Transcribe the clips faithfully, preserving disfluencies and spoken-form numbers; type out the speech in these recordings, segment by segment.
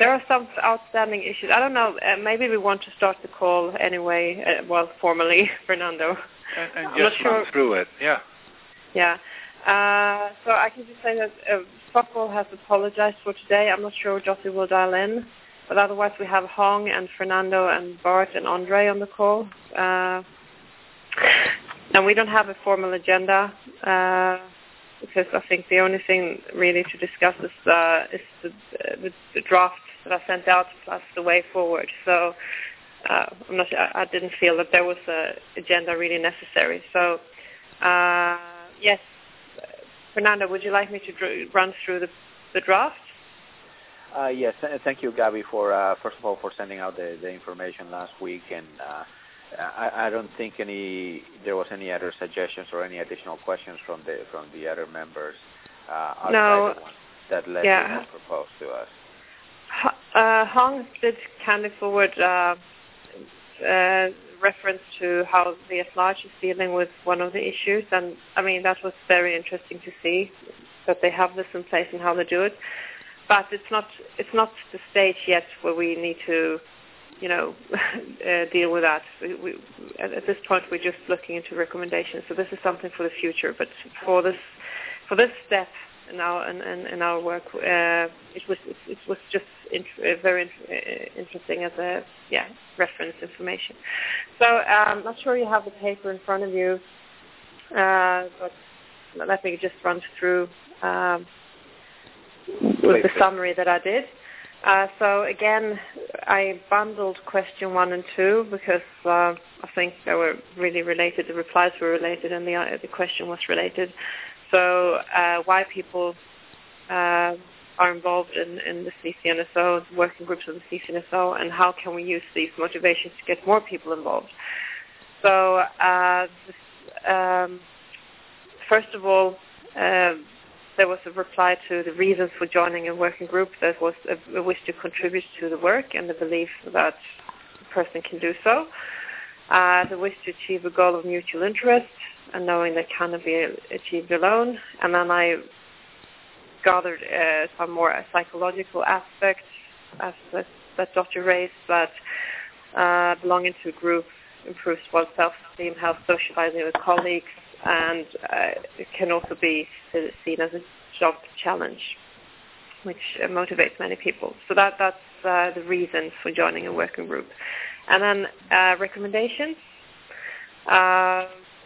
there are some outstanding issues. I don't know. Uh, maybe we want to start the call anyway. Uh, well, formally, Fernando. And, and I'm just not run sure. through it. Yeah. Yeah. Uh, so I can just say that uh, Stockholm has apologized for today. I'm not sure Jossi will dial in, but otherwise we have Hong and Fernando and Bart and Andre on the call. Uh, and we don't have a formal agenda. Uh, Because I think the only thing really to discuss is, uh, is the, the, the draft that I sent out plus the way forward. So uh, I'm not. I, I didn't feel that there was an agenda really necessary. So uh, yes, Fernando, would you like me to dr- run through the, the draft? Uh, yes, thank you, Gabby, for uh, first of all for sending out the, the information last week, and uh, I, I don't think any there was any other suggestions or any additional questions from the from the other members uh, outside no. the ones that Leslie Yeah. had proposed to us. Uh, Hong did kindly forward uh, uh, reference to how the at-large is dealing with one of the issues, and I mean that was very interesting to see that they have this in place and how they do it. But it's not it's not the stage yet where we need to, you know, uh, deal with that. We, we, at, at this point, we're just looking into recommendations. So this is something for the future. But for this for this step in our in, in, in our work, uh, it was it, it was just int- uh, very int- interesting as a yeah reference information. So I'm um, not sure you have the paper in front of you, uh, but let me just run through um, with the summary that I did. Uh, so again, I bundled question one and two because uh, I think they were really related. The replies were related, and the uh, the question was related. So uh, why people uh, are involved in, in the C C N S O, the working groups of the C C N S O, and how can we use these motivations to get more people involved? So uh, this, um, first of all. Uh, There was a reply to the reasons for joining a working group. There was a, a wish to contribute to the work and the belief that the person can do so. Uh, the wish to achieve a goal of mutual interest and knowing that cannot be achieved alone. And then I gathered uh, some more psychological aspects as that, that Doctor raised, that uh, belonging to a group improves one's self-esteem, helps socializing with colleagues, and uh, it can also be seen as a job challenge, which uh, motivates many people. So that that's uh, the reasons for joining a working group. And then uh, recommendations. Uh,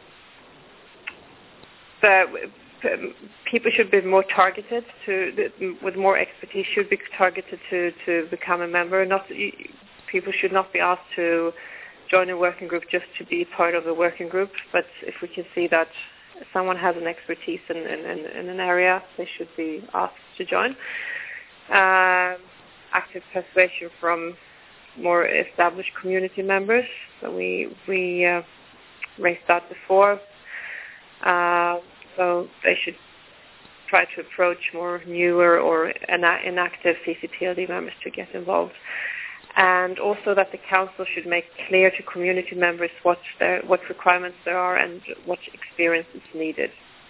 the, people should be more targeted to, with more expertise, should be targeted to, to become a member. Not people should not be asked to join a working group just to be part of a working group, but if we can see that someone has an expertise in, in, in an area, they should be asked to join. Uh, active persuasion from more established community members. So we we uh, raised that before. Uh, so they should try to approach more newer or inactive C C P L D members to get involved. And also that the council should make clear to community members what there, what requirements there are and what experience is needed.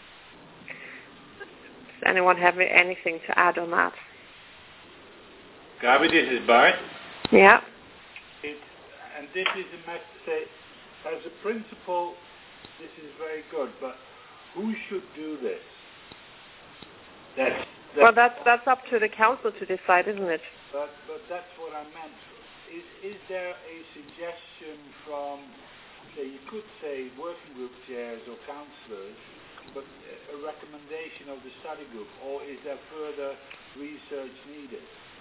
Does anyone have anything to add on that? Gabi, this is Bart. Yeah. It, and this is a matter to say, as a principle, this is very good, but who should do this? That's, that's well, that's that's up to the council to decide, isn't it? But but that's what I meant. Is is there a suggestion from, say, you could say working group chairs or councillors, but a recommendation of the study group, or is there further research needed?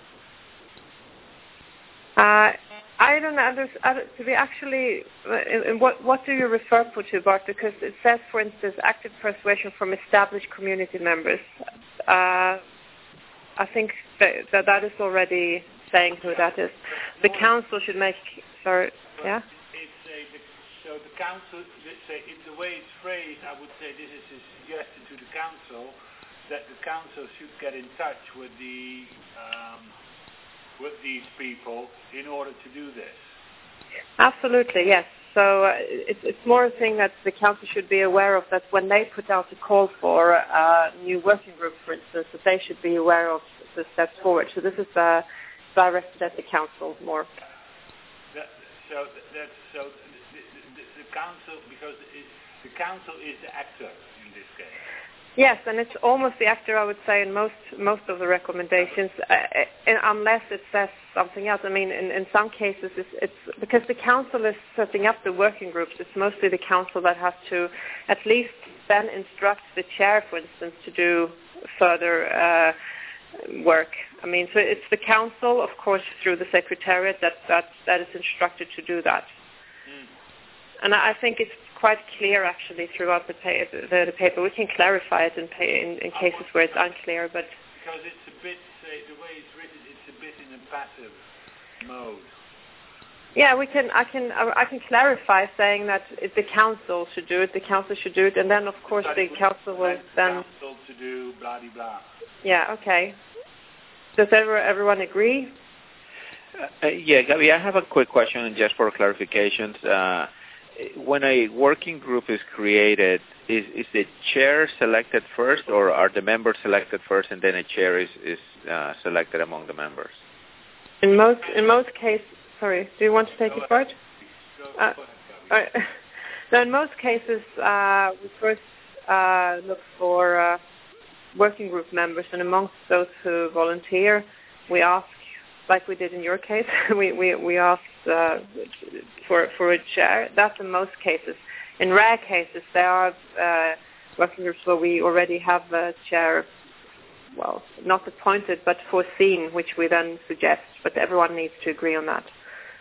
Uh, I don't know. I don't, to be actually, uh, in what what do you refer to, Bart? Because it says, for instance, active persuasion from established community members. Uh, I think that, that that is already saying who that is. The council should make. Sorry, yeah. It's a, the, so the council. Let's say, in the way it's phrased, I would say this is a suggestion to the council that the council should get in touch with the um, with these people in order to do this. Absolutely, yes. So uh, it's, it's more a thing that the council should be aware of, that when they put out a call for a new working group, for instance, that they should be aware of the steps forward. So this is a directed at the council more. That, so that's so the, the, the council, because it, the council is the actor in this case. Yes, and it's almost the actor, I would say, in most most of the recommendations, uh, unless it says something else. I mean, in, in some cases, it's, it's because the council is setting up the working groups. It's mostly the council that has to at least then instruct the chair, for instance, to do further uh, work. I mean, so it's the council, of course, through the secretariat that that, that is instructed to do that. Mm. And I think it's quite clear, actually, throughout the, pa- the, the paper. We can clarify it in, pa- in, in cases where it's unclear, but... Because it's a bit, say, the way it's written, it's a bit in a passive mode. Yeah, we can. I can. I can clarify, saying that it, the council should do it. The council should do it, and then, of course, the council will then... The council to do blah, blah, blah. Yeah, okay. Does ever, everyone agree? Uh, yeah, Gabby, I have a quick question just for clarifications. Uh, when a working group is created, is, is the chair selected first, or are the members selected first and then a chair is, is uh, selected among the members? In most in most cases, sorry, do you want to take it part? Uh, uh, no, in most cases, uh, we first uh, look for uh, working group members, and amongst those who volunteer, we ask, like we did in your case, we, we, we asked uh, for for a chair. That's in most cases. In rare cases, there are uh, working groups where we already have a chair, well, not appointed, but foreseen, which we then suggest. But everyone needs to agree on that.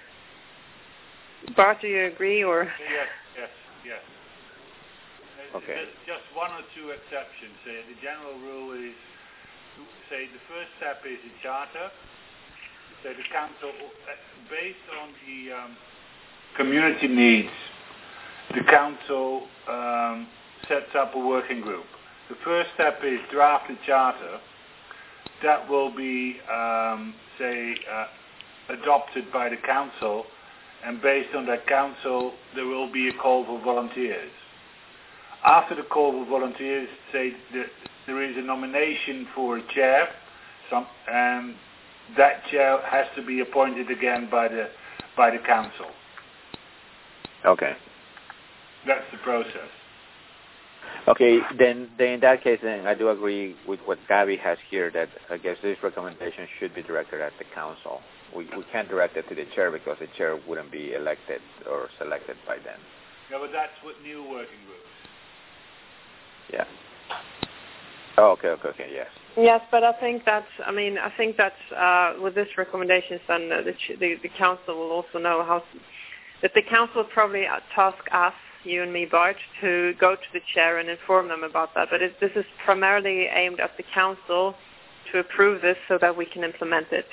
Bart, do you agree, or? Yes, yes, yes. Okay. There's just one or two exceptions. Uh, the general rule is, say, the first step is a charter. So the council, based on the um, community needs, the council um, sets up a working group. The first step is draft a charter. That will be, um, say, uh, adopted by the council, and based on that council, there will be a call for volunteers. After the call for volunteers, say the, there is a nomination for a chair, some, and that chair has to be appointed again by the by the council. Okay. That's the process. Okay, then, then in that case, then I do agree with what Gabby has here, that I guess this recommendation should be directed at the council. We, we can't direct it to the chair because the chair wouldn't be elected or selected by then. Yeah, but that's what new working groups. Yeah. Oh, okay, okay, okay, yes. Yes, but I think that, I mean, I think that uh, with this recommendations, then uh, the, the, the council will also know how, to, that the council will probably task us, you and me, Bart, to go to the chair and inform them about that. But it, this is primarily aimed at the council to approve this so that we can implement it.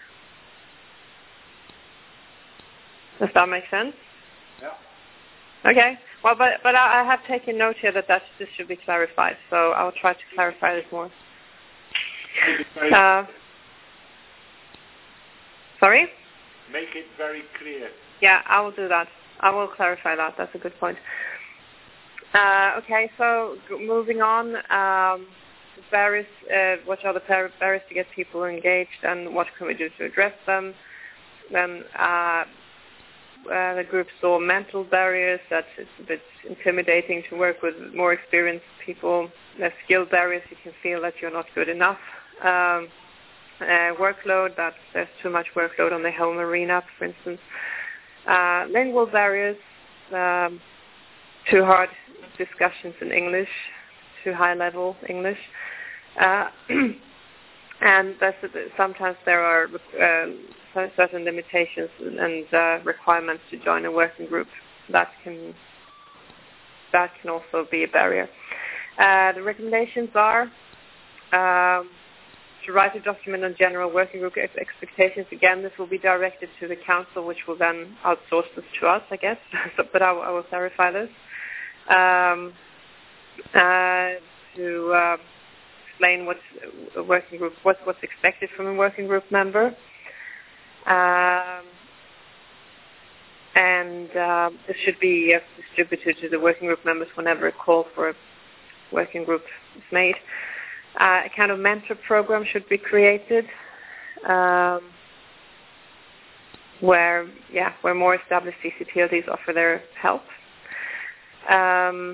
Does that make sense? Yeah. Okay. Well, but but I, I have taken note here that, that this should be clarified, so I'll try to clarify this more. Uh, sorry? Make it very clear. Yeah, I will do that. I will clarify that. That's a good point. Uh, okay, so g- moving on, um, barriers, uh, what are the barriers to get people engaged, and what can we do to address them? Then uh, uh, the group saw mental barriers, that it's a bit intimidating to work with more experienced people. There's skill barriers, you can feel that you're not good enough. Um, uh, workload, that there's too much workload on the home arena, for instance. Uh, lingual barriers, um, too hard discussions in English, too high level English. Uh, and that's, sometimes there are uh, certain limitations and uh, requirements to join a working group. That can that can also be a barrier. Uh, the recommendations are um, to write a document on general working group expectations. Again, this will be directed to the council, which will then outsource this to us, I guess. so, but I, I will clarify this. Um, uh, to uh, explain what's a working group, what, what's expected from a working group member, um, and uh, this should be uh, distributed to the working group members whenever a call for a working group is made. Uh, a kind of mentor program should be created. Um, where yeah, where more established C C T L Ds offer their help. Um,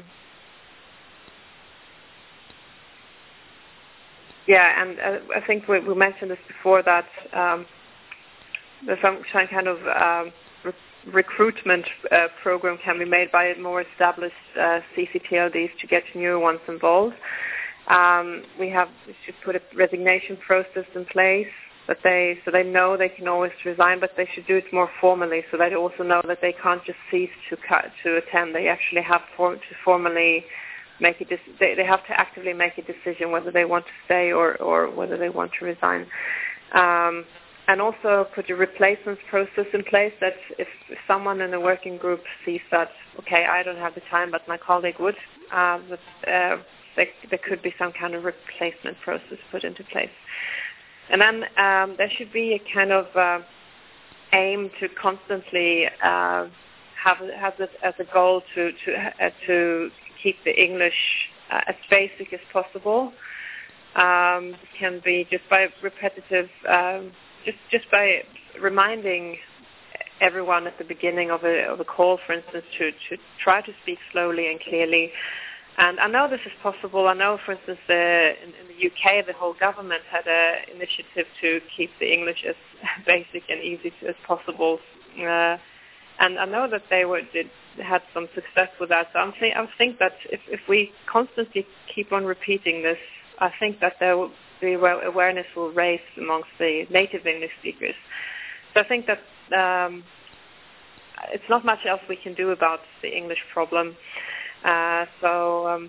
yeah, and uh, I think we, we mentioned this before that um, there's some kind of um, re- recruitment uh, program can be made by more established uh, C C T L Ds to get newer ones involved. Um, we have we should put a resignation process in place that they so they know they can always resign, but they should do it more formally, so they also know that they can't just cease to cut, to attend. They actually have for, to formally make a de- they, they have to actively make a decision whether they want to stay or, or whether they want to resign. Um, and also put a replacement process in place that if, if someone in the working group sees that, okay, I don't have the time, but my colleague would, uh, that, uh, there, there could be some kind of replacement process put into place. And then um, there should be a kind of uh, aim to constantly uh, have have it as a goal to to uh, to keep the English uh, as basic as possible. Um, it can be just by repetitive, um, just just by reminding everyone at the beginning of a of a call, for instance, to to try to speak slowly and clearly. And I know this is possible. I know, for instance, the, in, in the U K, the whole government had an initiative to keep the English as basic and easy to, as possible. Uh, and I know that they were did had some success with that. So I'm th- I think that if, if we constantly keep on repeating this, I think that there will, the awareness will raise amongst the native English speakers. So I think that um, it's not much else we can do about the English problem. Uh, so um,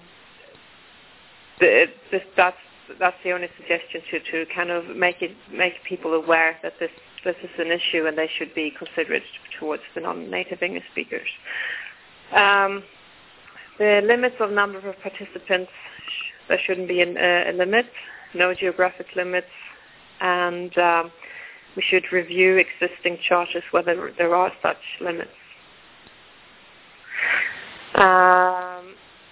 the, this, that's that's the only suggestion to, to kind of make it make people aware that this this is an issue and they should be considerate towards the non-native English speakers. Um, the limits of number of participants, there shouldn't be an, uh, a limit, no geographic limits, and um, we should review existing charters whether there are such limits. Um,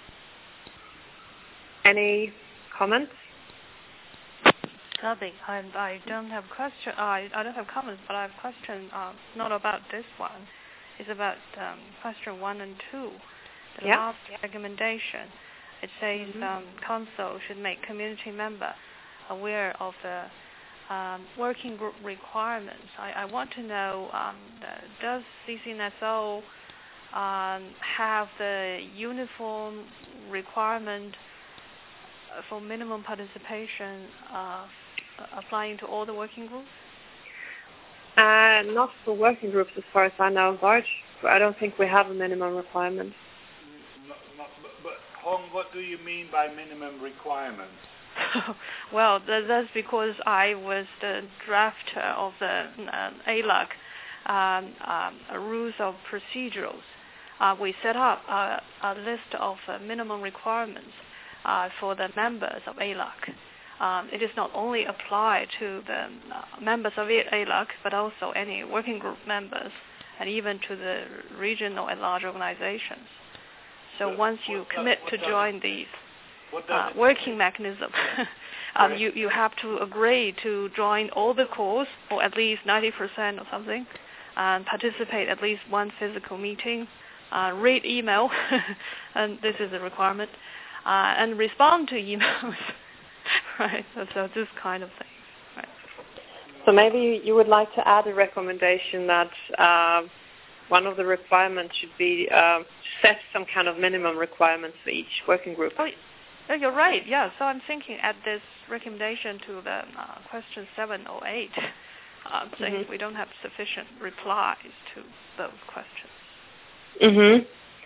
any comments? Nothing. I, I don't have question. Uh, I I don't have comments, but I have question. Uh, not about this one. It's about um, question one and two. The yeah. last recommendation. It says mm-hmm. um, council should make community member aware of the um, working group requirements. I, I want to know um, the, does C C N S O Um, have the uniform requirement for minimum participation uh, applying to all the working groups? Uh, not for working groups, as far as I know, Bart. I don't think we have a minimum requirement. Not, not, but, but Hong, what do you mean by minimum requirements? Well, th- that's because I was the drafter of the uh, A L A C um, um, rules of procedures. Uh, we set up a, a list of uh, minimum requirements uh, for the members of A L A C. Um, it is not only applied to the uh, members of A L A C, but also any working group members, and even to the regional and large organizations. So what, once you commit does, to join these uh, it, working mechanisms, um, right. you, you have to agree to join all the calls, or at least ninety percent or something, and participate at least one physical meeting. Uh, read email, and this is a requirement, uh, and respond to emails, right? So, so this kind of thing, right? So maybe you would like to add a recommendation that uh, one of the requirements should be uh, set some kind of minimum requirements for each working group. Oh, you're right. Yeah. So I'm thinking at this recommendation to the uh, question seven or eight, uh, saying mm-hmm. we don't have sufficient replies to those questions. Mhm.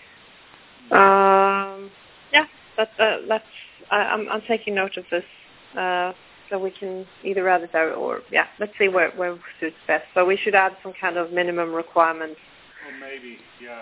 Um, yeah, that, uh, that's. I, I'm, I'm taking note of this, uh, so we can either add it out or yeah. Let's see where where suits best. So we should add some kind of minimum requirements. Or maybe, yeah.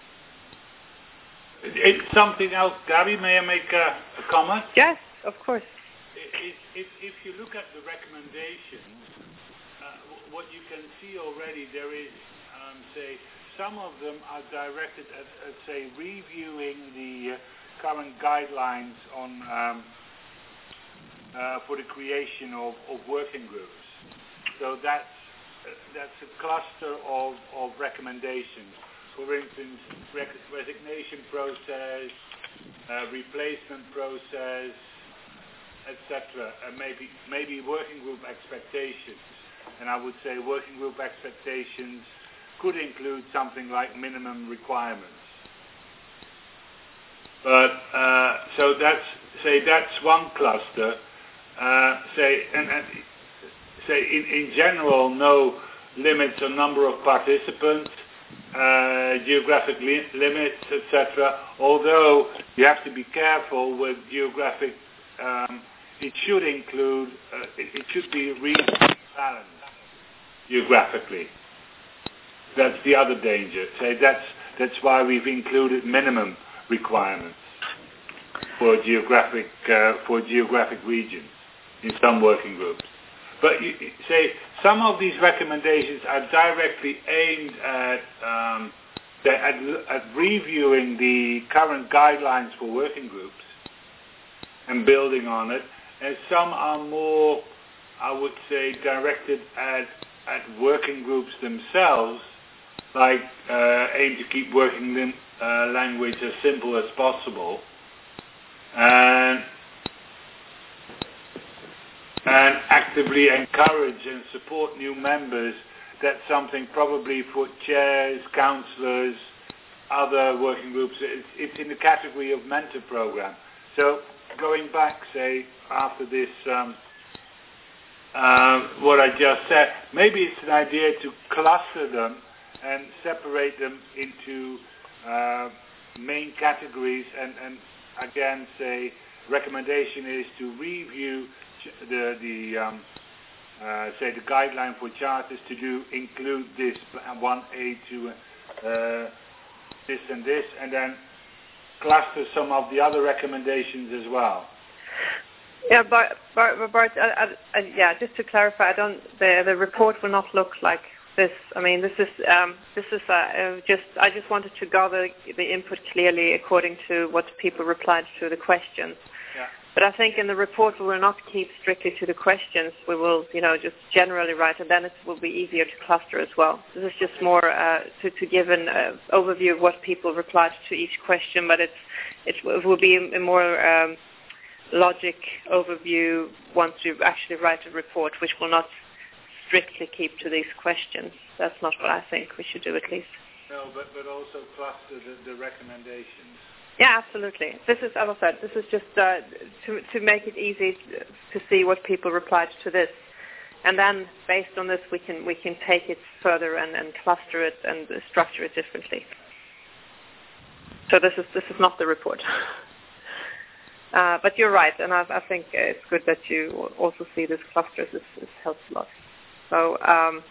It, it's something else, Gabby. May I make a, a comment? Yes, of course. If if, if you look at the recommendations, uh, what you can see already there is, um, say. Some of them are directed at, at say, reviewing the uh, current guidelines on um, uh, for the creation of, of working groups. So that's that's a cluster of, of recommendations. For instance, rec- resignation process, uh, replacement process, et cetera. And maybe maybe working group expectations. And I would say working group expectations could include something like minimum requirements. But uh, so that's say that's one cluster. Uh, say and, and say in, in general, no limits on number of participants, uh, geographic li- limits, et cetera. Although you have to be careful with geographic. Um, it should include. Uh, it, it should be reasonably balanced geographically. That's the other danger. Say that's that's why we've included minimum requirements for geographic uh, for geographic regions in some working groups. But you, say some of these recommendations are directly aimed at, um, at at reviewing the current guidelines for working groups and building on it, and some are more, I would say, directed at at working groups themselves, like uh, aim to keep working lim- uh, language as simple as possible, and and actively encourage and support new members. That's something probably for chairs, councillors, other working groups. It's, it's in the category of mentor program. So going back, say, after this, um, uh, what I just said, maybe it's an idea to cluster them and separate them into uh, main categories, and, and again say recommendation is to review the, the um, uh, say the guideline for charters to do include this one A to uh, this and this, and then cluster some of the other recommendations as well. Yeah, Bart, Bart, Bart I, I, yeah, just to clarify, I don't, the, the report will not look like this. I mean, this is um, this is uh, uh, just. I just wanted to gather the input clearly according to what people replied to the questions. Yeah. But I think in the report we will not keep strictly to the questions. We will, you know, just generally write, and then it will be easier to cluster as well. This is just more uh, to, to give an uh, overview of what people replied to each question, but it's it, it will be a more um, logic overview once you actually write a report, which will not strictly keep to these questions. That's not what I think we should do, at least. No, but, but also cluster the, the recommendations. Yeah, absolutely. This is, as I said, this is just uh, to to make it easy to see what people replied to this, and then based on this, we can we can take it further and, and cluster it and structure it differently. So this is this is not the report. Uh, but you're right, and I, I think it's good that you also see this clusters. This, this helps a lot. So, um,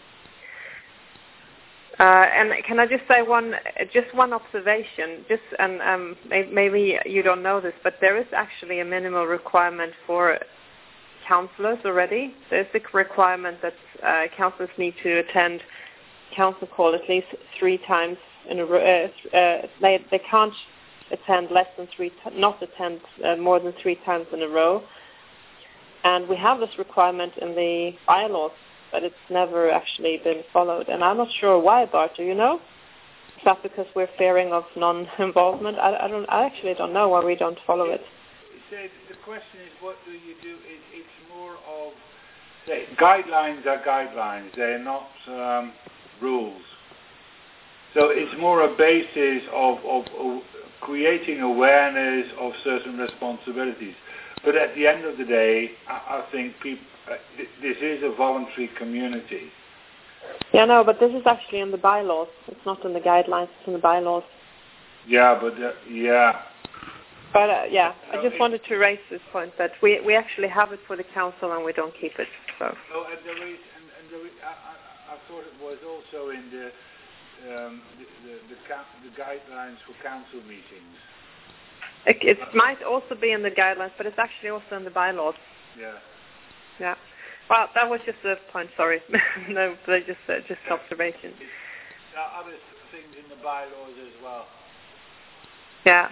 uh, and can I just say one, just one observation? Just and um, maybe you don't know this, but there is actually a minimal requirement for councillors already. There's a requirement that uh, councillors need to attend council call at least three times in a row. Uh, uh, they they can't attend less than three, t- not attend uh, more than three times in a row. And we have this requirement in the bylaws, but it's never actually been followed. And I'm not sure why, Bart, do you know? Is that because we're fearing of non-involvement? I, I don't. I actually don't know why we don't follow it. So the question is, what do you do? It, it's more of, say, guidelines are guidelines. They're not um, rules. So it's more a basis of, of, of creating awareness of certain responsibilities. But at the end of the day, I, I think people, uh, th- this is a voluntary community. Yeah, no, but this is actually in the bylaws. It's not in the guidelines, it's in the bylaws. Yeah, but, uh, yeah. But, uh, yeah, so I just wanted to raise this point, that we we actually have it for the council and we don't keep it. So. Oh, and there is, and, and there is, I, I, I thought it was also in the Um, the, the, the, the guidelines for council meetings. It, it might also be in the guidelines, but it's actually also in the bylaws. Yeah. Yeah. Well, that was just a point. Sorry, no, but just uh, just yeah. observation. There are other things in the bylaws as well. Yeah.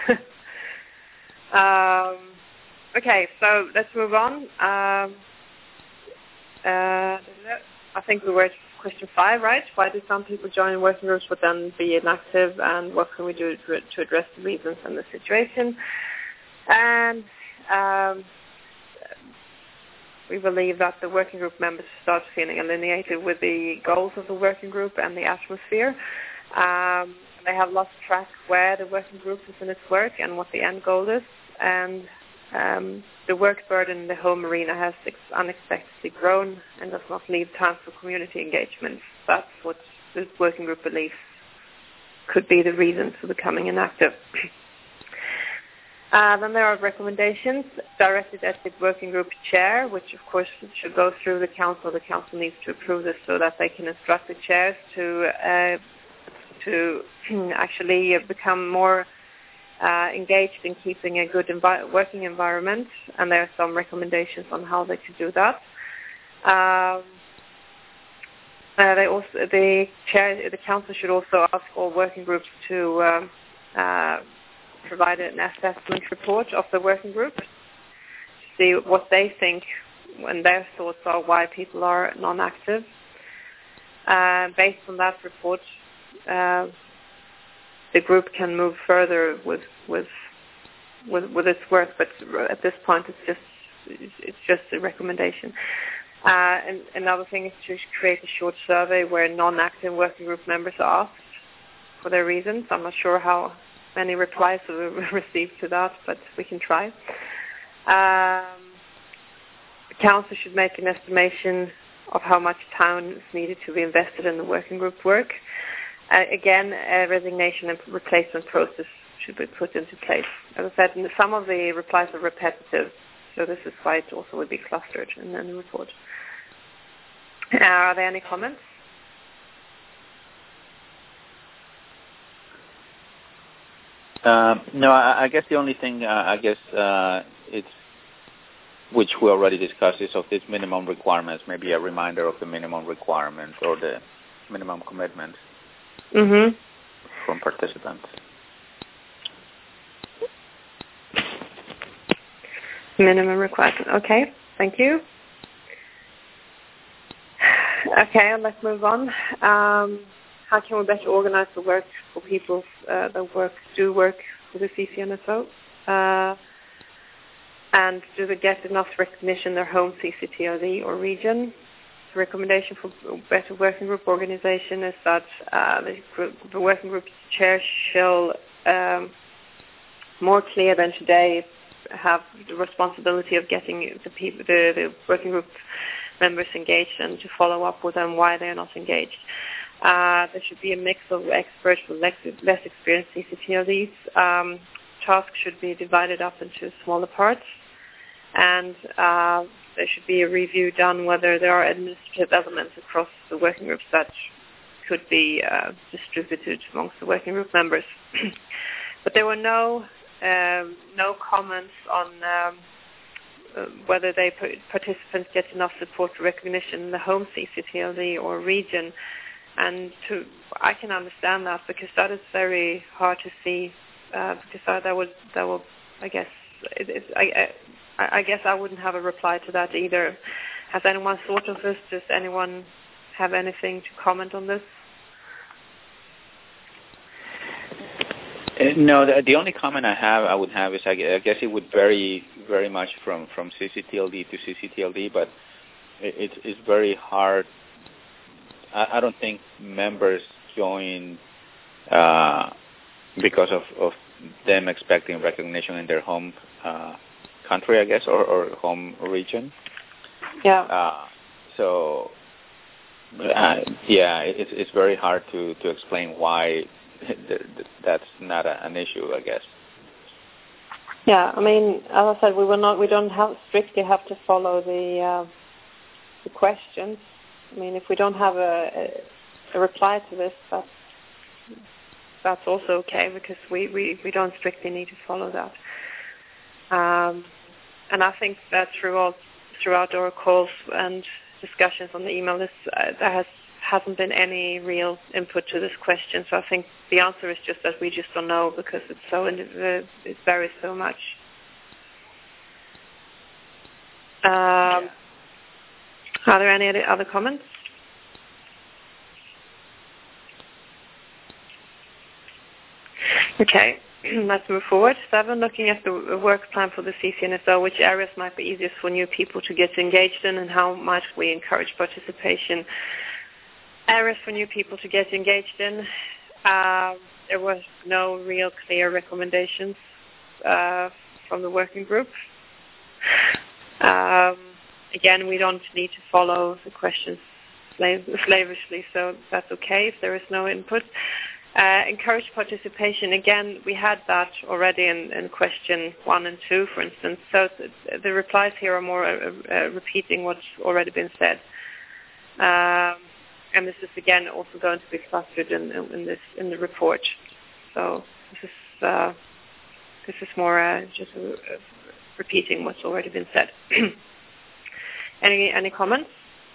um, okay, so let's move on. Um, uh, I think we were at question five, right? Why do some people join working groups but then be inactive, and what can we do to, to address the reasons and the situation? And um, we believe that the working group members start feeling alienated with the goals of the working group and the atmosphere. Um, they have lost track where the working group is in its work and what the end goal is. And um, the work burden in the home arena has ex- unexpectedly grown and does not leave time for community engagement. That's what the working group believes could be the reason for becoming inactive. Uh, then there are recommendations directed at the working group chair, which of course should go through the council. The council needs to approve this so that they can instruct the chairs to uh, to actually become more uh, engaged in keeping a good envi- working environment. And there are some recommendations on how they could do that. Um, uh, they also the chair, the council should also ask all working groups to um, uh, provide an assessment report of the working group to see what they think and their thoughts are why people are non-active. Uh, based on that report, uh, the group can move further with with with, with its work, but at this point, it's just it's just a recommendation. Uh, and another thing is to create a short survey where non-active working group members are asked for their reasons. I'm not sure how many replies we received to that, but we can try. Um, the council should make an estimation of how much time is needed to be invested in the working group work. Uh, again, a resignation and replacement process should be put into place. As I said, some of the replies are repetitive, so this is why it also would be clustered in the report. Uh, are there any comments? Uh, no, I, I guess the only thing, uh, I guess, uh, it's, which we already discussed, is of these minimum requirements, maybe a reminder of the minimum requirements or the minimum commitments mm-hmm. from participants. Minimum requirement. Okay, thank you. Okay, let's move on. Um, how can we better organize the work for people uh, that work do work for the C C N S O? Uh, and do they get enough recognition in their home C C T L D or region? The recommendation for better working group organization is that uh, the, group, the working group chair shall, um, more clear than today, have the responsibility of getting the, people, the, the working group members engaged and to follow up with them why they are not engaged. Uh, there should be a mix of experts with less, less experienced C C T L Ds. Um, tasks should be divided up into smaller parts, and uh, there should be a review done whether there are administrative elements across the working groups that could be uh, distributed amongst the working group members. But there were no um, no comments on um, uh, whether they participants get enough support or recognition in the home C C T L D or region. And to, I can understand that because that is very hard to see. Uh, because that, that would, that will, I guess, it, it, I, I, I guess I wouldn't have a reply to that either. Has anyone thought of this? Does anyone have anything to comment on this? Uh, no, the, the only comment I have, I would have is, I guess it would vary very much from, from C C T L D to C C T L D, but it, it's, it's very hard. I don't think members join uh, because of, of them expecting recognition in their home uh, country, I guess, or, or home region. Yeah. Uh, so, uh, yeah, it's it's very hard to, to explain why that's not a, an issue, I guess. Yeah, I mean, as I said, we will not, we don't have strictly have to follow the uh, the questions. I mean, if we don't have a, a, a reply to this, that's, that's also okay because we, we, we don't strictly need to follow that. Um, and I think that throughout throughout our calls and discussions on the email list, uh, there has, hasn't been any real input to this question. So I think the answer is just that we just don't know because it's so it varies so much. Um, Are there any other comments? Okay, let's move forward. Seven, looking at the work plan for the C C N S O, which areas might be easiest for new people to get engaged in and how might we encourage participation? Areas for new people to get engaged in. Uh, there was no real clear recommendations uh, from the working group. Um, again, we don't need to follow the questions slavishly, so that's okay if there is no input. Uh, encourage participation. Again, we had that already in, in question one and two, for instance. So th- the replies here are more uh, uh, repeating what's already been said. Um, and this is again also going to be clustered in, in this in the report. So this is uh, this is more uh, just uh, repeating what's already been said. any any comments?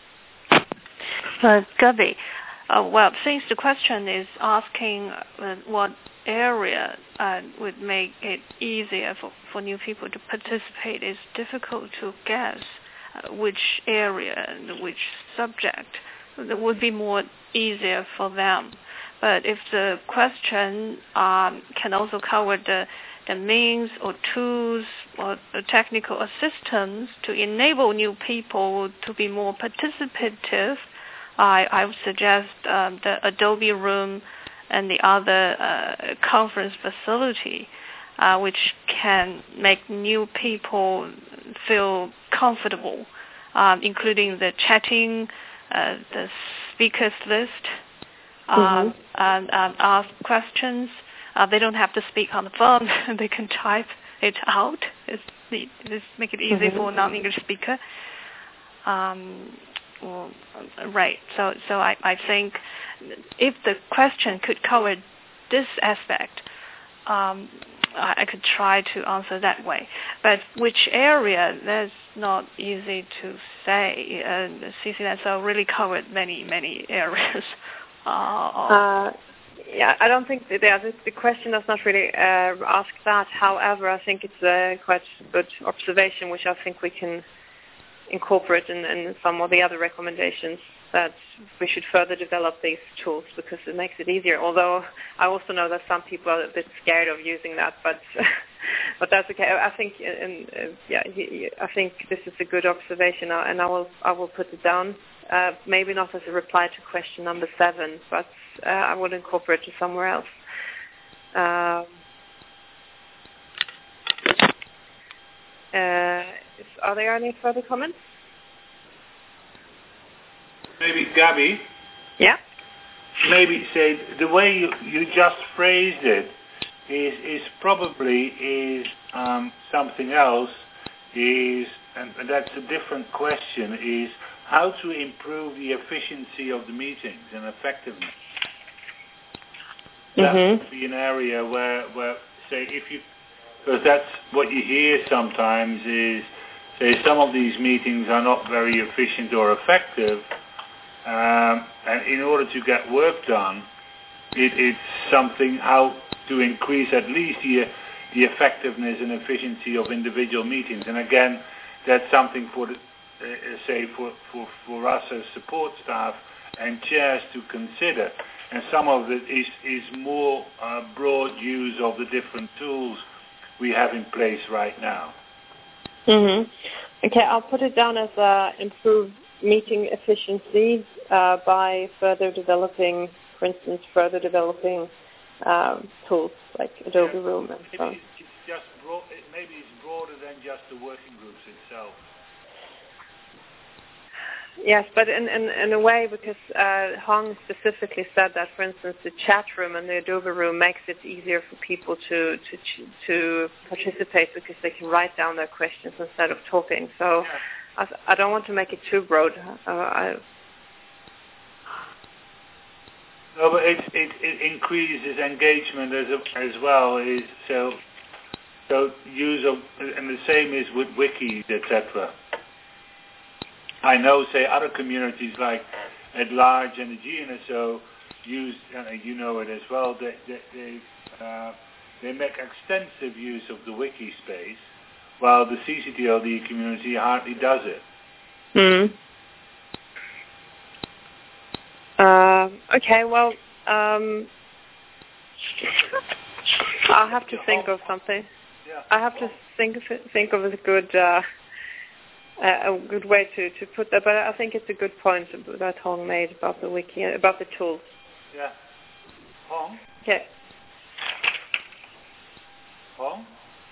Uh, Gabi. Uh, well, since the question is asking uh, what area uh, would make it easier for, for new people to participate, it's difficult to guess uh, which area and which subject that would be more easier for them. But if the question um, can also cover the, the means or tools or the technical assistance to enable new people to be more participative, I, I would suggest um, the Adobe Room and the other uh, conference facility, uh, which can make new people feel comfortable, um, including the chatting, uh, the speakers list, um, mm-hmm. and, and ask questions. Uh, they don't have to speak on the phone; they can type it out. It's, it's make it easy mm-hmm. for a non-English speaker. Um, Well, right. So, so I, I think if the question could cover this aspect, um, I, I could try to answer that way. But which area, that's not easy to say. Uh, the C C N S O really covered many, many areas. Uh, uh, yeah, I don't think that the, the question does not really uh, ask that. However, I think it's a quite good observation, which I think we can incorporate in, in some of the other recommendations, that we should further develop these tools because it makes it easier. Although I also know that some people are a bit scared of using that, but but that's okay. I think in, uh, yeah, I think this is a good observation, and I will I will put it down. Uh, maybe not as a reply to question number seven, but uh, I will incorporate it somewhere else. Um, uh, Are there any further comments? Maybe, Gabi? Yeah? Maybe say the way you, you just phrased it is is probably is um, something else is, and that's a different question, is how to improve the efficiency of the meetings and effectiveness. Mm-hmm. That would be an area where, where, say, if you, because that's what you hear sometimes is, say, some of these meetings are not very efficient or effective, um, and in order to get work done, it, it's something how to increase at least the, the effectiveness and efficiency of individual meetings. And again, that's something for the, uh, say for, for, for us as support staff and chairs to consider. And some of it is, is more uh, broad use of the different tools we have in place right now. Mm-hmm. Okay, I'll put it down as uh, improve meeting efficiency uh, by further developing, for instance, further developing um, tools like Adobe yeah. Room and so on. Maybe it's just broad, maybe it's broader than just the working groups itself. Yes, but in, in, in a way, because uh, Hong specifically said that, for instance, the chat room and the Adobe Room makes it easier for people to to to participate because they can write down their questions instead of talking. So yeah. I, I don't want to make it too broad. Uh, I, no, but it, it, it increases engagement as a, as well. Is so so use of, and the same is with wikis, et cetera. I know, say, other communities like at large and the G N S O use, uh, you know it as well, they they they, uh, they make extensive use of the wiki space, while the C C T L D community hardly does it. Hmm. Uh, okay, well, um, I'll have to think of something. Yeah. I have to think of it, think of a good uh, a good way to, to put that. But I think it's a good point that Hong made about the wiki, about the tools. Yeah. Hong? Okay. Hong?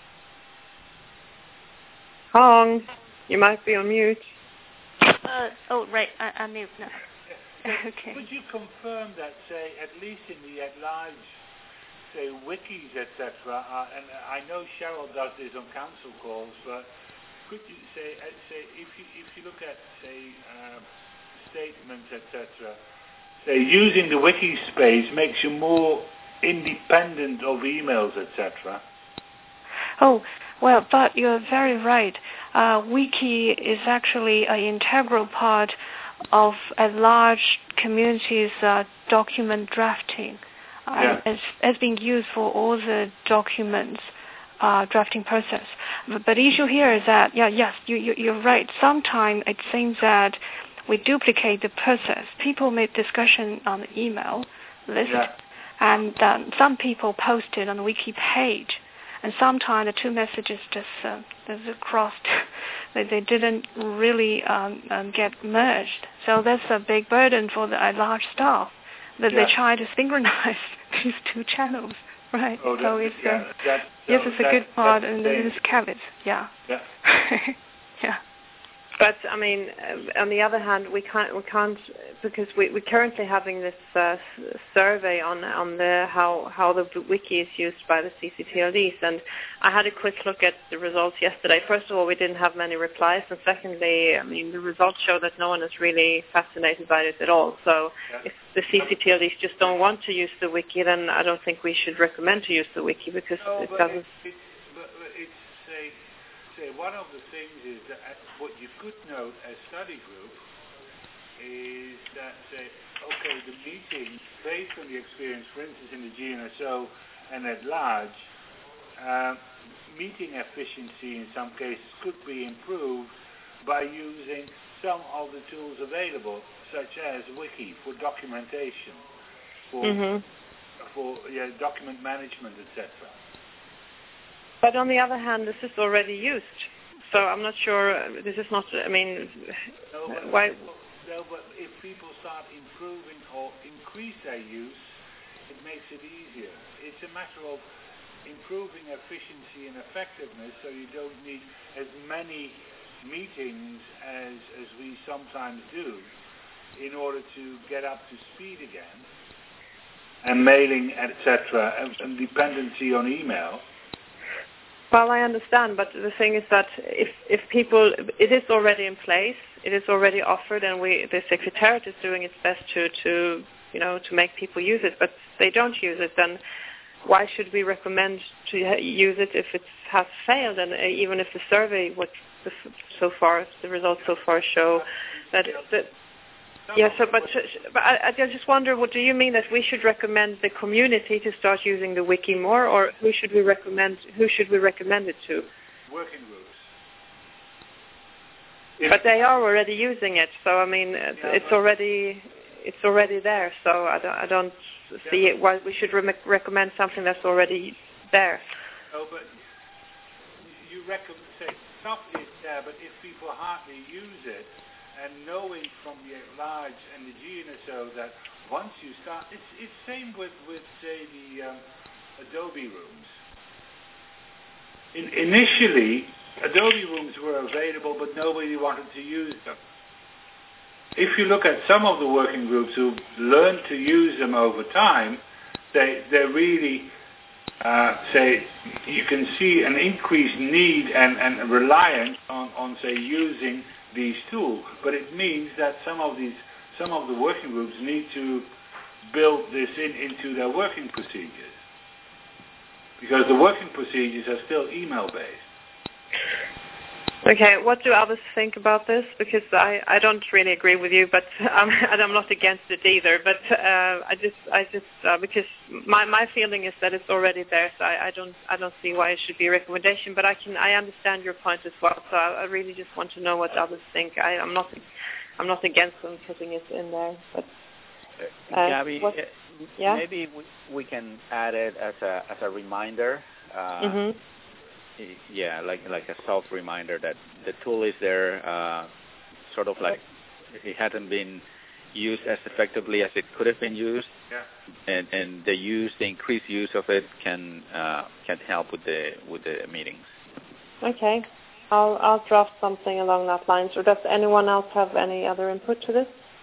Hong, you might be on mute. Uh, oh, right, I, I'm mute now. Yeah. Okay. Could you confirm that, say, at least in the at-large, say, wikis, et cetera, uh, and I know Cheryl does this on council calls, but could you say, uh, say if you if you look at, say, uh, statements, et cetera, say, using the wiki space makes you more independent of emails, et cetera? Oh, well, but you're very right. Uh, wiki is actually an integral part of a large community's uh, document drafting. Uh, yeah. it's, it's being used for all the documents uh, drafting process. But, but the issue here is that, yeah, yes, you, you, you're right. Sometimes it seems that we duplicate the process. People make discussion on the email list, yeah. and um, some people post it on the wiki page. And sometimes the two messages just uh, crossed. they, they didn't really um, um, get merged. So that's a big burden for the uh, large staff that yeah. they try to synchronize these two channels, right? Oh, that, so it's yeah, uh, that, yes, so it's a that, good part, that, and that, this is caveats. Yeah. Yeah. yeah. But I mean, uh, on the other hand, we can't we can't because we we're currently having this uh, survey on on the how how the wiki is used by the C C T L Ds, and I had a quick look at the results yesterday. First of all, we didn't have many replies, and secondly, I mean, the results show that no one is really fascinated by it at all. So yeah. if the C C T L Ds just don't want to use the wiki, then I don't think we should recommend to use the wiki because no, it but doesn't. It, it, but it's say say one of the things is that what you could note as study group is that, say, okay, the meeting, based on the experience, for instance, in the G N S O and at large, uh, meeting efficiency in some cases could be improved by using some of the tools available, such as Wiki for documentation, for, Mm-hmm. for yeah, document management, et cetera. But on the other hand, this is already used. So I'm not sure, uh, this is not, I mean, no, but, why... No, but if people start improving or increase their use, it makes it easier. It's a matter of improving efficiency and effectiveness so you don't need as many meetings as, as we sometimes do in order to get up to speed again, and mailing, et cetera, and, and dependency on email. Well, I understand, but the thing is that if, if people, it is already in place, it is already offered, and we, the Secretariat is doing its best to, to, you know, to make people use it, but they don't use it, then why should we recommend to use it if it has failed? And even if the survey, what so far, the results so far show that, that yeah, so, but, but I, I just wonder, what do you mean that we should recommend the community to start using the wiki more, or who should we recommend? Who should we recommend it to? Working groups. But they are already using it, so I mean, yeah, it's already it's already there. So I don't, I don't yeah, see it, why we should re- recommend something that's already there. No, but you recommend, say, stuff is there, but if people hardly use it, and knowing from the large and the G N S O that once you start, it's it's same with, with say, the um, Adobe rooms. In, initially, Adobe rooms were available, but nobody wanted to use them. If you look at some of the working groups who learned to use them over time, they they really uh, say you can see an increased need and, and reliance on, on say using these tools. But it means that some of these some of the working groups need to build this in into their working procedures, because the working procedures are still email based. Okay, what do others think about this? Because I, I don't really agree with you, but um, and I'm not against it either. But uh, I just I just uh, because my, my feeling is that it's already there, so I, I don't I don't see why it should be a recommendation. But I can I understand your point as well. So I, I really just want to know what others think. I, I'm not I'm not against them putting it in there. But uh, Gabby, uh, Yeah. Maybe we, we can add it as a as a reminder. Uh, mm-hmm. Yeah, like like a soft reminder that the tool is there. Uh, sort of like it hasn't been used as effectively as it could have been used. Yeah. And and the use, the increased use of it can uh, can help with the with the meetings. Okay. I'll I'll draft something along that line. So does anyone else have any other input to this?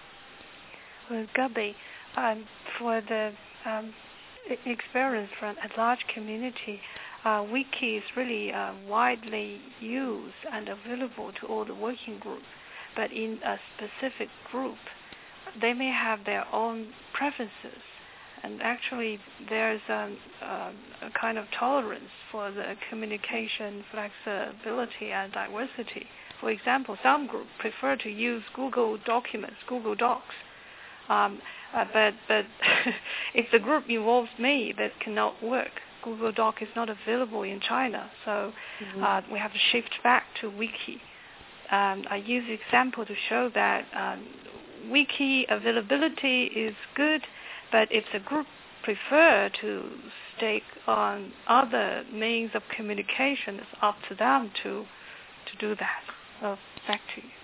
Well, Gabi, um, for the um, experience from a large community, uh, Wiki is really uh, widely used and available to all the working groups. But in a specific group, they may have their own preferences. And actually, there's um, uh, a kind of tolerance for the communication, flexibility, and diversity. For example, some groups prefer to use Google Documents, Google Docs. Um, uh, but but if the group involves me, that cannot work. Google Doc is not available in China, so mm-hmm. uh, we have to shift back to Wiki. Um, I use the example to show that um, Wiki availability is good, but if the group prefer to stake on other means of communication, it's up to them to to do that. So back to you.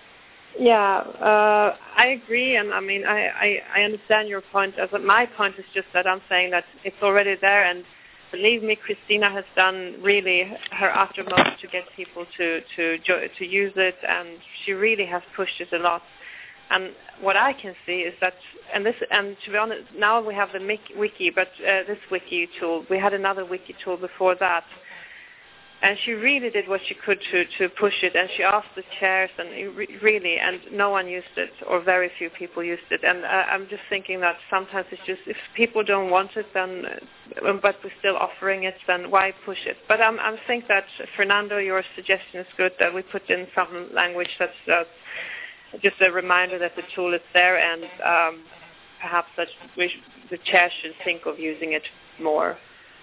Yeah, uh, I agree, and I mean, I, I, I understand your point. As my point is just that I'm saying that it's already there, and believe me, Christina has done really her uttermost to get people to to to use it, and she really has pushed it a lot. And what I can see is that, and this, and to be honest, now we have the wiki, but uh, this wiki tool, we had another wiki tool before that. And she really did what she could to, to push it, and she asked the chairs, and re- really, and no one used it, or very few people used it. And uh, I'm just thinking that sometimes it's just, if people don't want it, then, uh, but we're still offering it, then why push it? But I'm, I think that, Fernando, your suggestion is good, that we put in some language that's uh, just a reminder that the tool is there, and um, perhaps that we sh- the chair should think of using it more.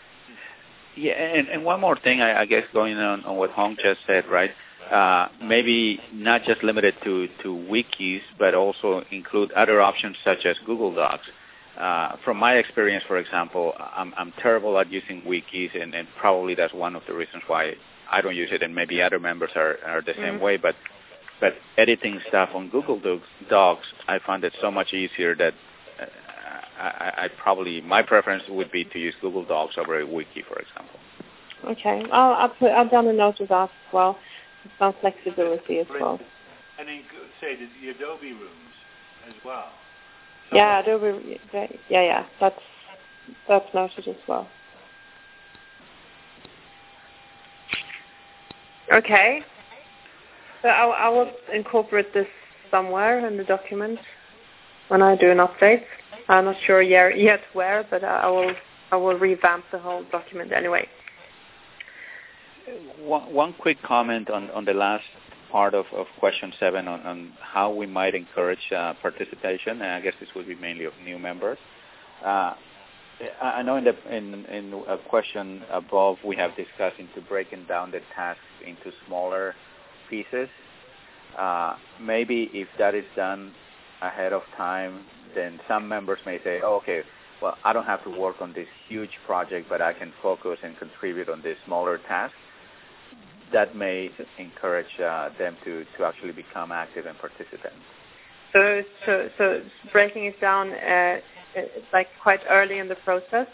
Yeah, and, and one more thing, I, I guess, going on, on what Hong just said, right? Uh, maybe not just limited to, to wikis, but also include other options such as Google Docs. Uh, from my experience, for example, I'm, I'm terrible at using wikis, and, and probably that's one of the reasons why I don't use it, and maybe other members are, are the same mm-hmm. way. But but editing stuff on Google Docs, I found it so much easier that uh, I, I probably, my preference would be to use Google Docs over a wiki, for example. Okay, I'll, I'll put, I've done a note of that as well. Some flexibility as well. And then say the, the Adobe rooms as well. So yeah, Adobe. Yeah, yeah, that's that's noted as well. Okay, so I, I will incorporate this somewhere in the document when I do an update. I'm not sure yet where, but I will I will revamp the whole document anyway. One, one quick comment on, on the last part of, of question seven on, on how we might encourage uh, participation, and I guess this would be mainly of new members. Uh, I know in, the, in, in a question above we have discussed into breaking down the tasks into smaller pieces. Uh, maybe if that is done ahead of time, then some members may say, oh, okay, well, I don't have to work on this huge project, but I can focus and contribute on this smaller task. That may encourage uh, them to, to actually become active and participants. So, so, so breaking it down, uh, like quite early in the process.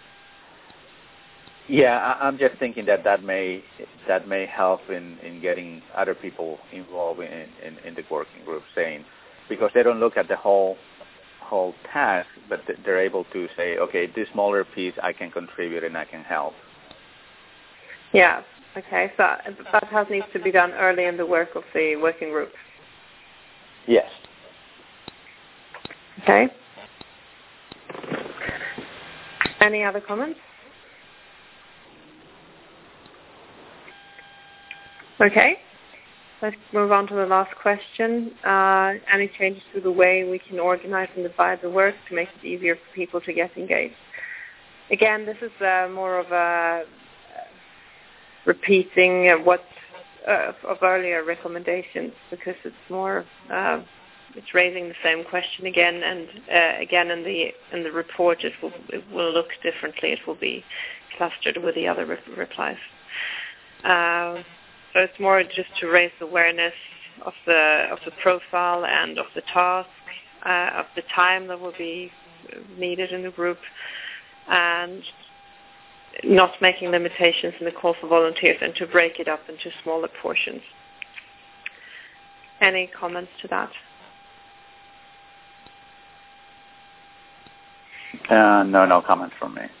Yeah, I, I'm just thinking that that may that may help in, in getting other people involved in, in, in the working group, saying because they don't look at the whole whole task, but they're able to say, okay, this smaller piece I can contribute and I can help. Yeah. Okay. So that has needs to be done early in the work of the working group. Yes. Okay. Any other comments? Okay. Let's move on to the last question. Uh, any changes to the way we can organize and divide the work to make it easier for people to get engaged? Again, this is uh, more of a uh, repeating uh, what uh, of earlier recommendations because it's more uh, it's raising the same question again, and uh, again in the in the report it will it will look differently. It will be clustered with the other re- replies. Uh, so it's more just to raise awareness of the of the profile and of the task, uh, of the time that will be needed in the group, and not making limitations in the call for volunteers, and to break it up into smaller portions. Any comments to that? Uh, no, no comments from me.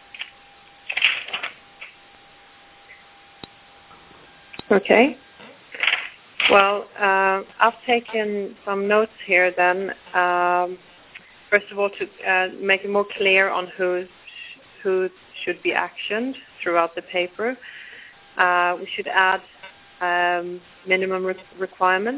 Okay. Well, uh, I've taken some notes here then. Um, first of all, to uh, make it more clear on who who should be actioned throughout the paper. Uh, we should add um, minimum re- requirements.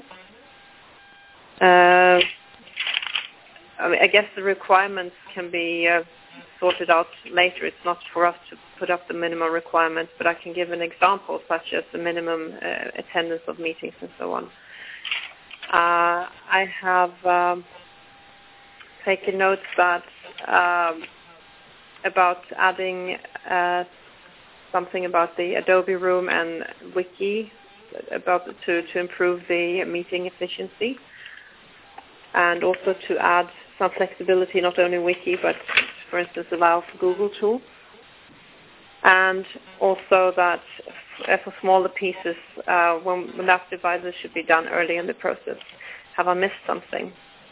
Uh, I mean, I guess the requirements can be uh, sorted out later. It's not for us to put up the minimum requirements, but I can give an example, such as the minimum uh, attendance of meetings and so on. Uh, I have um, taken notes that um, about adding uh, something about the Adobe Room and Wiki about to, to improve the meeting efficiency, and also to add some flexibility, not only Wiki, but for instance allow for Google tools, and also that uh, for smaller pieces, uh, when, when that devices should be done early in the process. Have I missed something?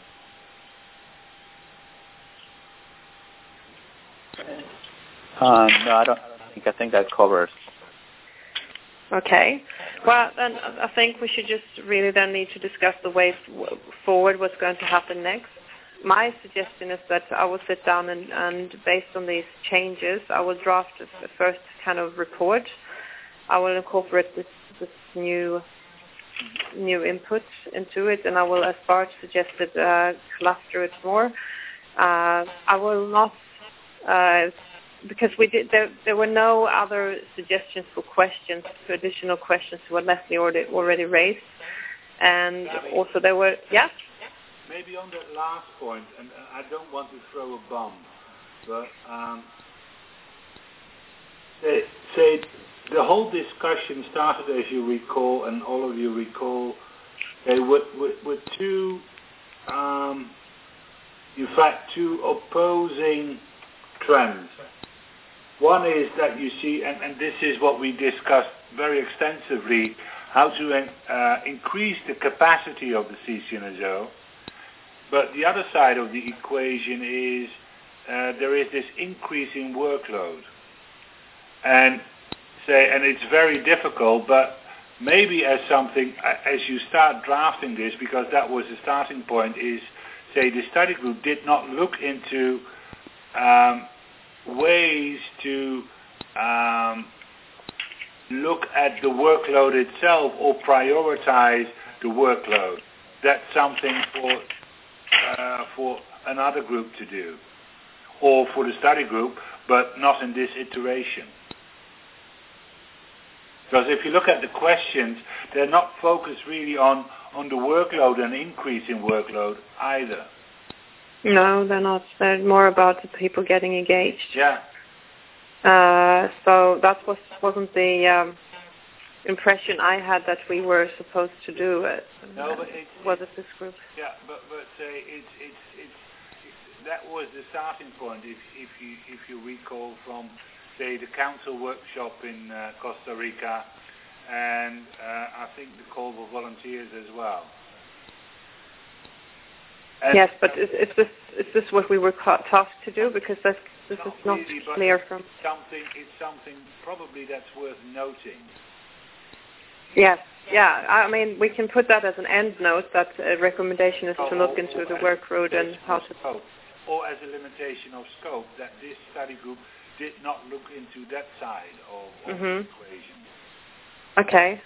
Uh, no, I don't, I don't think. I think that covers. Okay. Well, then I think we should just really then need to discuss the way f- forward, what's going to happen next. My suggestion is that I will sit down and, and based on these changes, I will draft a first kind of report. I will incorporate this, this new new input into it, and I will, as Bart suggested, uh, cluster it more. Uh, I will not, uh, because we did. There, there were no other suggestions for questions, for additional questions to what Leslie already already raised, and also there were yeah. Maybe on that last point, and I don't want to throw a bomb, but um, say, say the whole discussion started, as you recall, and all of you recall, uh, with, with, with two, um, in fact, two opposing trends. One is that you see, and, and this is what we discussed very extensively, how to uh, increase the capacity of the C C N S O. But the other side of the equation is uh, there is this increasing workload, and say, and it's very difficult. But maybe as something, as you start drafting this, because that was the starting point, is say the study group did not look into um, ways to um, look at the workload itself or prioritize the workload. That's something for. Uh, for another group to do, or for the study group, but not in this iteration. Because if you look at the questions, they're not focused really on, on the workload and increase in workload either. No, they're not. They're more about the people getting engaged. Yeah. Uh, so that was, wasn't the um, impression I had that we were supposed to do it. No, but it's, was it this group? Yeah, but but uh, it's it's it's that was the starting point. If if you if you recall from say the council workshop in uh, Costa Rica, and uh, I think the call for volunteers as well. And yes, but is, is this is this what we were tasked to do? Because that's, this not is not really, clear from something. It's something probably that's worth noting. Yes, yeah. I mean, we can put that as an end note, that a recommendation is to look into the workload and how to... Scope, or as a limitation of scope, that this study group did not look into that side of, of mm-hmm. the equation. Okay.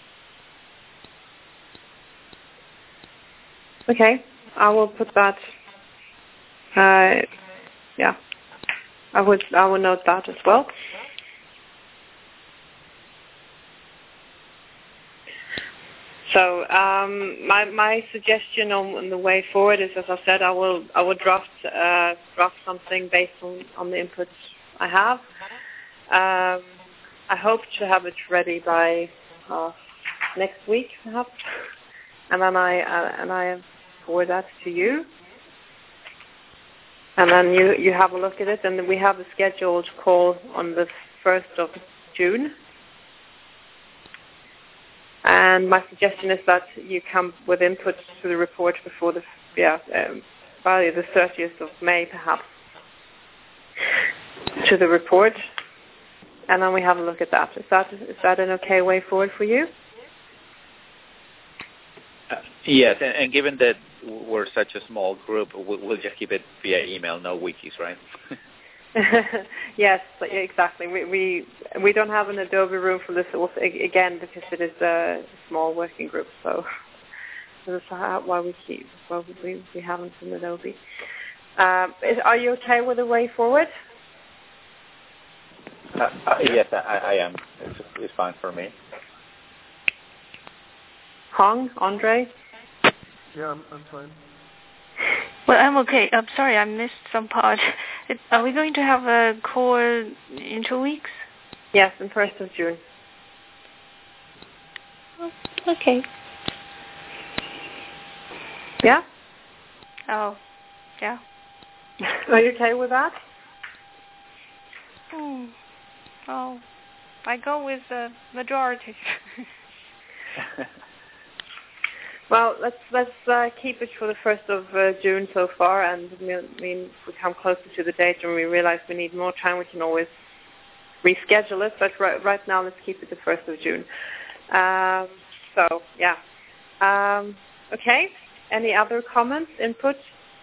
Okay, I will put that... Uh, yeah, I would, I will note that as well. So um, my my suggestion on, on the way forward is, as I said, I will I will draft uh, draft something based on, on the inputs I have. Um, I hope to have it ready by uh, next week, perhaps, and then I uh, and I forward that to you, and then you you have a look at it, and we have a scheduled call on the first of June. And my suggestion is that you come with input to the report before the yeah um, by the thirtieth of May, perhaps, to the report, and then we have a look at that. Is that is that an okay way forward for you? Uh, yes, and, and given that we're such a small group, we'll, we'll just keep it via email, no wikis, right? Yes, exactly. We, we we don't have an Adobe room for this also, again, because it is a small working group. So that's why we keep why we we haven't in Adobe. Um, is, are you okay with the way forward? Uh, uh, yes, I, I am. It's, it's fine for me. Hong, Andre? Yeah, I'm, I'm fine. Well, I'm okay. I'm sorry, I missed some part. It, are we going to have a call in two weeks? Yes, on first of June. Oh, okay. Yeah? Oh, yeah. Are you okay with that? Hmm. Oh, I go with the majority. Well, let's let's uh, keep it for the first of uh, June so far, and I mean, if we come closer to the date and we realize we need more time, we can always reschedule it. But right, right now, let's keep it the first of June. Um, so yeah. Um, okay. Any other comments, input?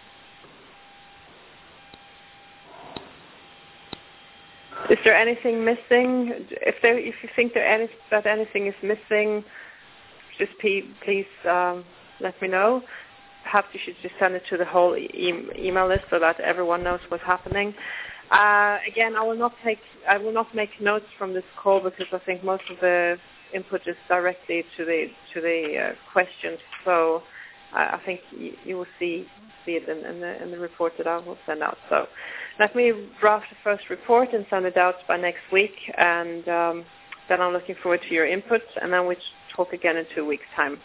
Is there anything missing? If there, if you think that any, that anything is missing, just please um, let me know. Perhaps you should just send it to the whole e- email list so that everyone knows what's happening. Uh, again, I will not take, I will not make notes from this call because I think most of the input is directly to the to the uh, questions. So I, I think you, you will see see it in, in the in the report that I will send out. So let me draft the first report and send it out by next week, and um, then I'm looking forward to your input, and then we talk again in two weeks' time.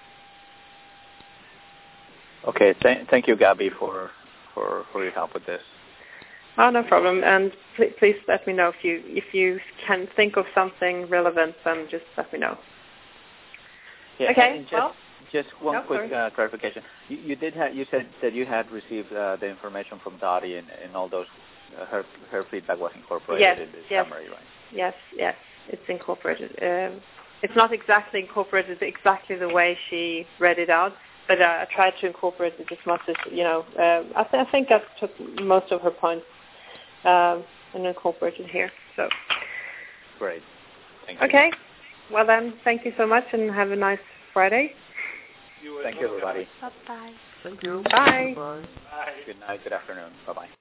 Okay, th- thank you, Gabby, for, for, for your help with this. Oh, no problem. And pl- please let me know if you if you can think of something relevant. Then just let me know. Yeah, okay. Just, well, just one no, quick uh, clarification. You, you did have you said that you had received uh, the information from Dottie, and, and all those uh, her her feedback was incorporated yes, in the yes, summary, right? Yes, yes, it's incorporated. Um, it's not exactly incorporated exactly the way she read it out, but uh, I tried to incorporate it as much as, you know, uh, I, th- I think I took most of her points um, and incorporated here. So Great. Thank you. Okay. Well then, thank you so much and have a nice Friday. Thank you, everybody. Bye-bye. Thank you. Bye. Bye. Bye. Good night, good afternoon. Bye-bye.